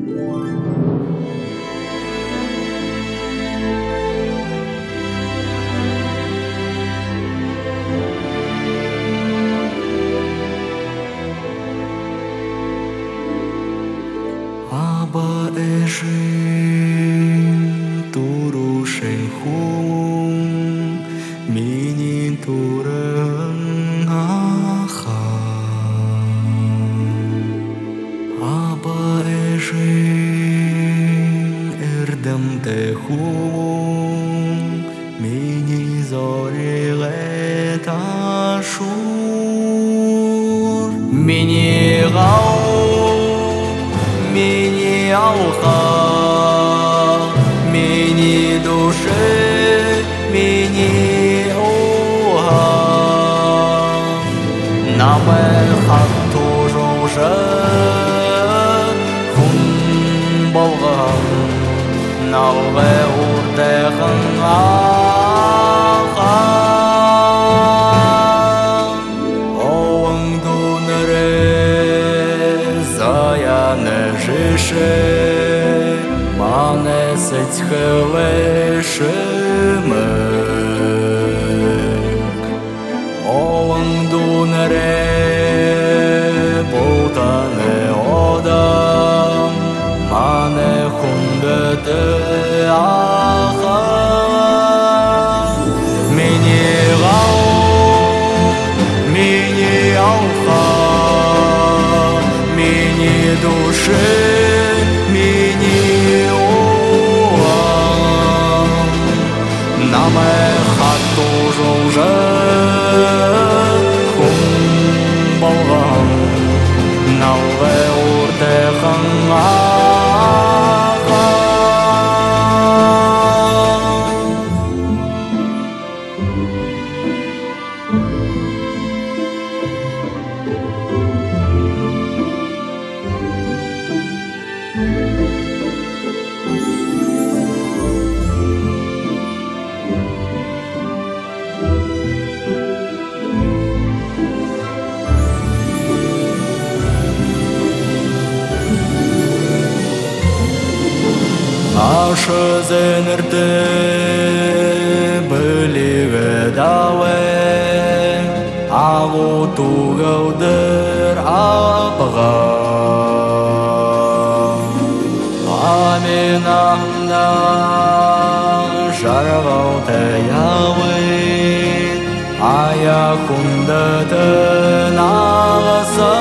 Aba ejin turu shehung minin turang aha Aba ejin erdem tehung mini zori letashur mini gau mini алха, мини души, мини уха. Наме хатту жужы, хун болған, налве уртеғын аға. Оң дуныры, заяны жиші, Манесыть хылышымык Оң дуныры болтаны одам Мане хундыты аха Мини ғау, мини алха Мини души Наме хатту жолжы хун болған Налве уртеғын аға Ашы зенірді білігі дауы Ағу туғылдыр апыға Амин ағында жарғау тәяуы Аяқымды тын ағысы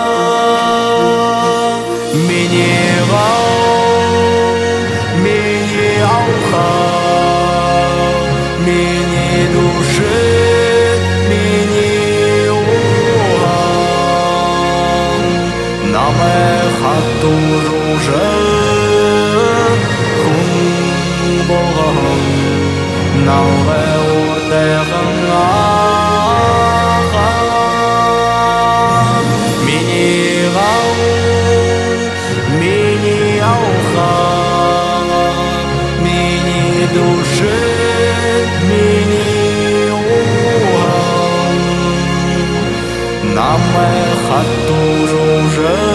Мені ғау Мини души, мини уам Наме хатту жужы хун болған Налве уртеғын аға Мини ғау, мини алха Души мини уам Наме хатту жужы